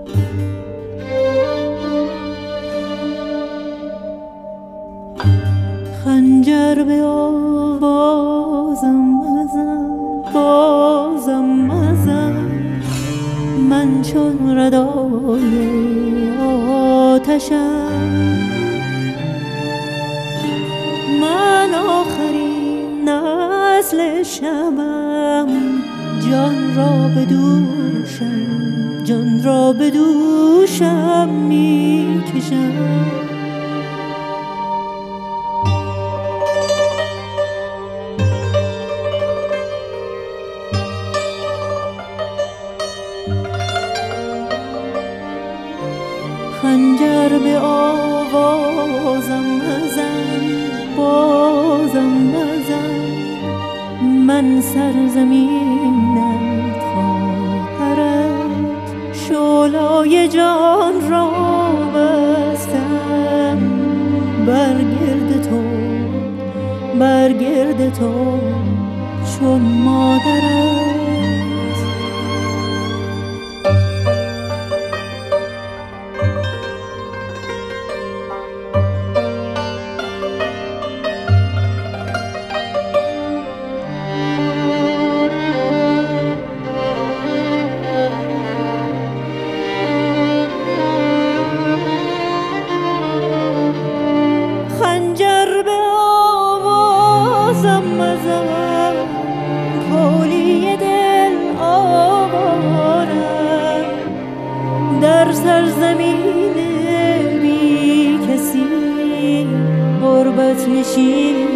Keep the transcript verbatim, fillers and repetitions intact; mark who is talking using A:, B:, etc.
A: خنجر به آوازم مزن، بازم مزن، من چون ردای آتشم. من آخرین نسل شمم، جان را به دوشم، جان را به دوشم می کشم. خنجر به آوازم مزن، بازم مزن، من سرزمینم خواهرت، شعله‌ی جان را بستم بر گرد تو، بر گرد تو چون مادرت. خنجر به آوازم مزن، کولی دل آوارم، در سرزمین بی کسی غربت نشین